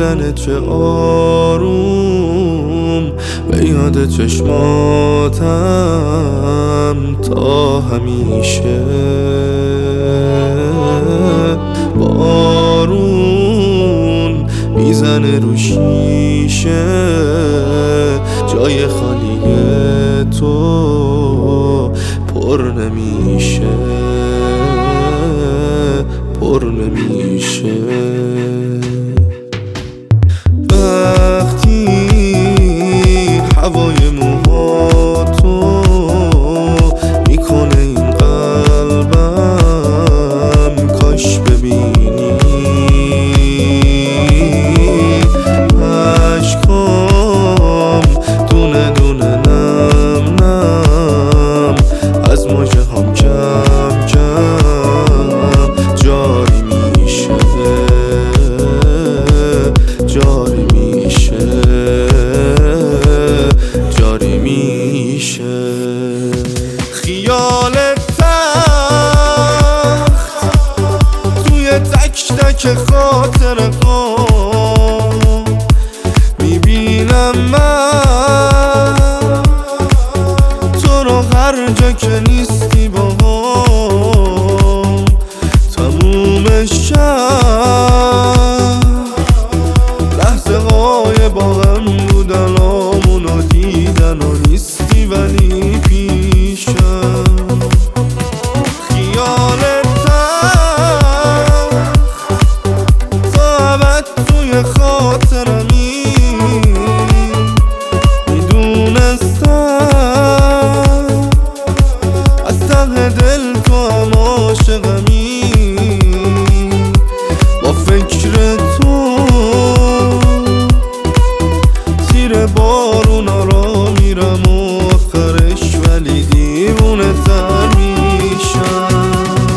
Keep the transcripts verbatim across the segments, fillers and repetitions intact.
میزنه چه آروم به یاد چشماتم تا همیشه. بارون میزنه رو شیشه، جای خالی تو پر نمیشه، پر نمیشه. وقتی هوای موهاتو میکنه این قلبم، کاش ببینی عشقام دونه دونه نم نم از مژه هم کم کم جاری میشه، جاری میشه، جاری میشه. خیال تخت توی تک تک خاطره ها میبینم من تو رو هر جا که نیستی با هم. تموم شب لحظه های با هم بودن، آمونو دیدن و نیستی ولی پیشم. خیال تخت تا ابد توی خاطرمی، میدونستم از ته دل تو هم عاشقمی. با فکر تو زیر بارونا را میرم و آخرش ولی دیوونه تر میشم.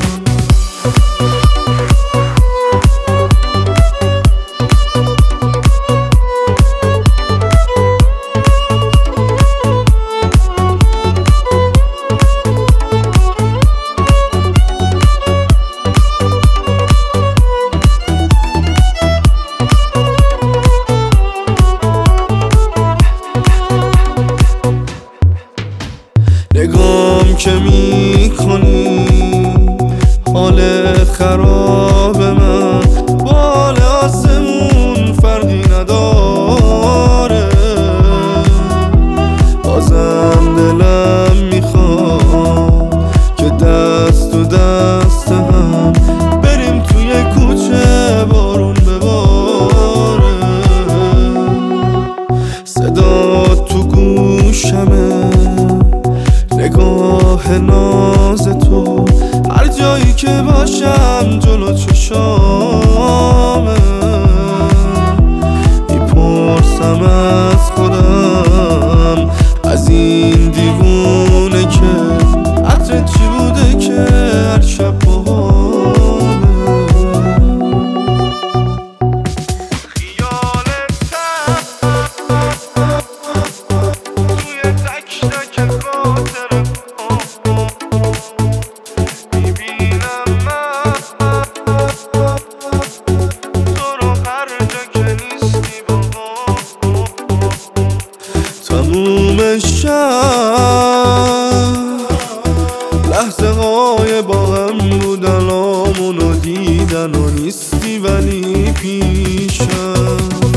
نگام که میکنی حالت خرابه، من بال آسمون فرقی نداره. بازم دلم میخواد که دست و دست هم بریم توی کوچه بارون بباره. صدا تو گوشمه، نگاه ناز تو هر جایی که باشم جلو چشامه. میپرسم از خودم از این دیوونه که عطر چی بوده که هر شب باهامه. خیال تخت توی تک تک خاطره میبینم من تو رو هر جا که نیستی با هم. تموم شب لحظه های با هم بودن، آمونو دیدن و نیستی ولی پیشم.